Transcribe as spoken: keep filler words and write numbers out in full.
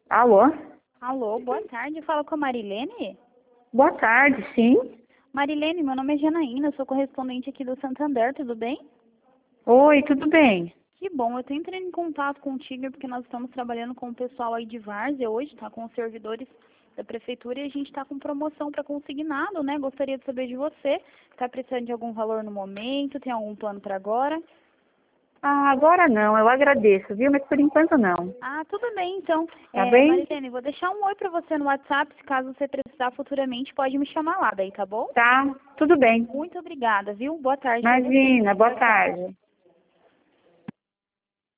Alô? Alô, boa tarde. Fala com a Marilene? Boa tarde, sim. Marilene, meu nome é Janaína, eu sou correspondente aqui do Santander, tudo bem? Oi, tudo bem? Que bom, eu tô entrando em contato contigo porque nós estamos trabalhando com o pessoal aí de Várzea hoje, tá? Com os servidores da prefeitura e a gente tá com promoção para consignado, né? Gostaria de saber de você, tá precisando de algum valor no momento, tem algum plano para agora? Ah, agora não, eu agradeço, viu? Mas por enquanto não. Ah, tudo bem, então. Tá É, bem? Marilene, vou deixar um oi para você no WhatsApp, se caso você precisar futuramente, pode me chamar lá daí, tá bom? Tá, tudo bem. Muito obrigada, viu? Boa tarde para você. Imagina, boa Tchau, tchau. tarde.